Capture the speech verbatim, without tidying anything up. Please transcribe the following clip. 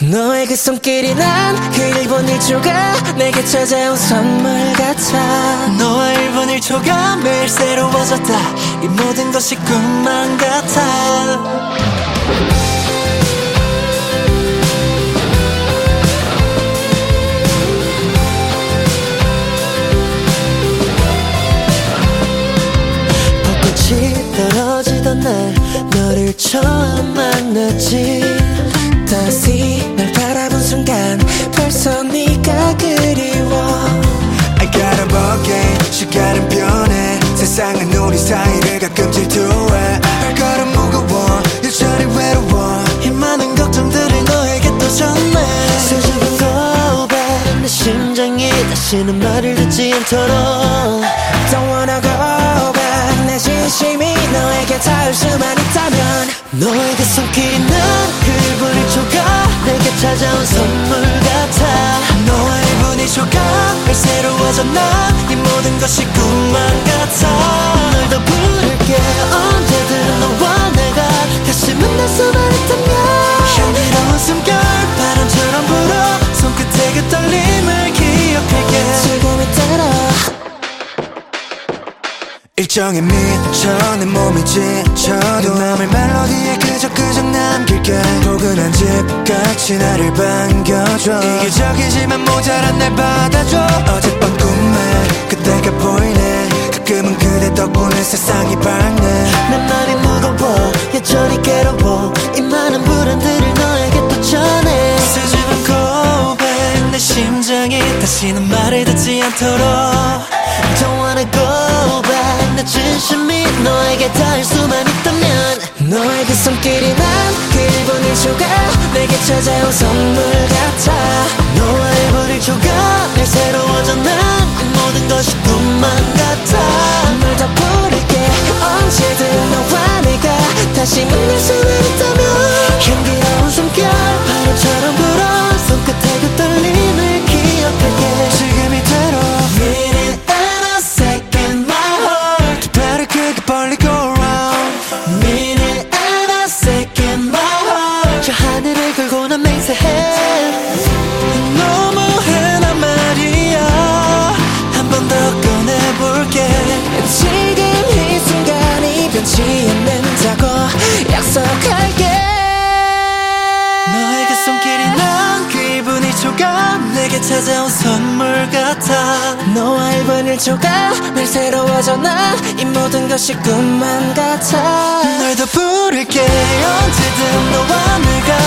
너의 그 손길이 난 그 일 분 일 초가 내게 찾아온 선물 같아. 너와 일 분 일 초가 매일 새로워졌다. 이 모든 것이 꿈만 같아. 떨어지던 날 너를 처음 만났지. 다시 날 바라본 순간 벌써 네가 그리워. I got up again. 시간은 변해. 세상은 우리 사이를 가끔 질투해. 발걸음 무거워 여전히 외로워. 이 많은 걱정들을 너에게 또 전해. 수줍은 고백 내 심장이 다시는 말을 듣지 않도록. Don't wanna go back. 내 진심이 너에게 닿을 수만 있다면. 너의 그 손길이 난 그 일 분 일 초가 내게 찾아온 선물 같아. 너와 일 분 일 초가 매일 새로워져 난 이 모든 것이 꿈만 같아. 널 더 부를게 언제든 너와 내가 다시 만날 수만 있다면. 향기로운 숨결 바람처럼 불어. 손끝에 그 떨림을 기억할게. 지금 이대로 일정에 미쳐 내 몸이 지쳐도 내 맘을 멜로디에 그저그저 남길게. 포근한 집같이 나를 반겨줘. 이기적이지만 모자란 날 받아줘. 어젯밤 꿈에 그대가 보이네. 가끔은 그대 덕분에 세상이 밝네. 난 맘이 무거워 여전히 괴로워. 이 많은 불안들을 너에게 또 전해. 수줍은 고백 내 심장이 다시는 말을 듣지 않도록. Don't wanna go back. 내 진심이 너에게 닿을 수만 있다면. 너의 그 손길이 난 그 일 분 일 초가 내게 찾아온 선물 같아. 너와 일 분 일 초가 매일 새로워져 난 이 모든 것이 꿈만 같아. 널 더 부를게 언제든 너와 내가 다시 만날 수만 있다면. 향기로운 숨결 바람처럼 불어. 손끝에 그 떨림을 기억할게. 지금 이대로 Minute and a second my heart. 두 팔을 크게 벌리고 around. Minute and a second my heart. 저 하늘을 걸고 난 맹세해. 너무해 난 말이야. 한 번 더 꺼내볼게. 지금 이 순간이 변치 않는다고 약속할게. 너의 그 손길이 난 그 일 분 일 초가 내게 찾아온 선물 같아. 너와 일 분 일 초가 늘 새로워져 나 이 모든 것이 꿈만 같아. 널 더 부를게 언제든 너와 내가